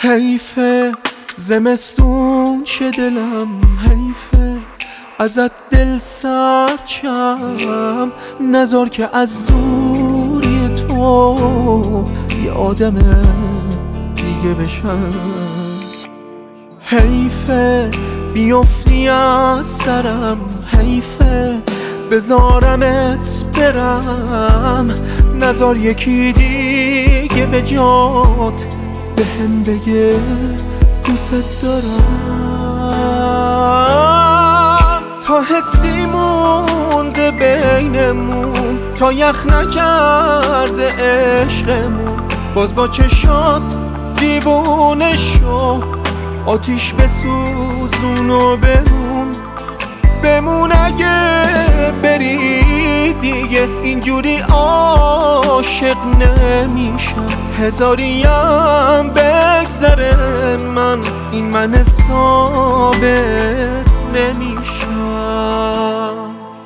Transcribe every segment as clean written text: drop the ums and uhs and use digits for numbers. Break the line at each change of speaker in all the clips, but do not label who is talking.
حیفه زمستون شه دلم، حیفه ازت دل سرچم، نذار که از دوری تو یه آدم دیگه بشم. حیفه بیفتی از سرم، حیفه بذارمت برم، نذار یکی دیگه به جات بهم بگه دوست دارم. تا حسی مونده بینمون، تا یخ نکرده عشقمون، باز با چشات دیوونه شو، آتیش بسوزون و بمون اگه بری دیگه اینجوری عاشق نمیشم. هزاریم بگذره من حسابت نمیشم.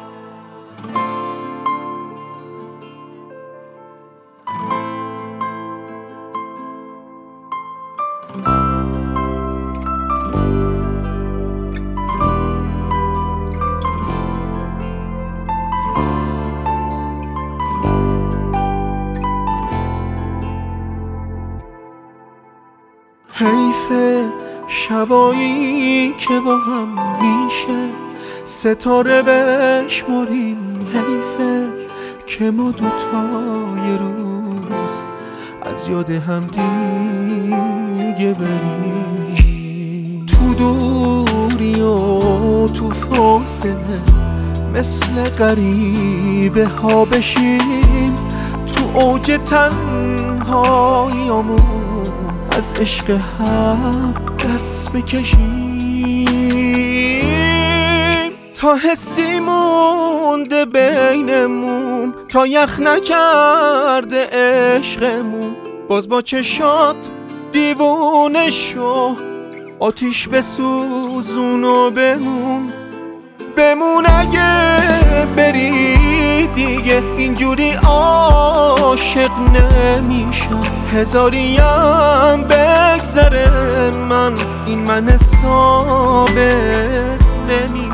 حیفه شبایی که با هم میشه ستاره بشماریم، حیفه که ما دوتا یه روز از یاد هم دیگه بریم. تو دوری و تو فاصله مثل غریبه ها بشیم، تو اوج تنهاییامون از عشق هم دست بکشیم. تا حسی مونده بینمون، تا یخ نکرده عشقمون، باز با چشات دیوونه شو، آتیش بسوزون و بمون اگه بری دیگه اینجوری عاشق نمیشم. هزاریم بگذره من حسابت نمیشم.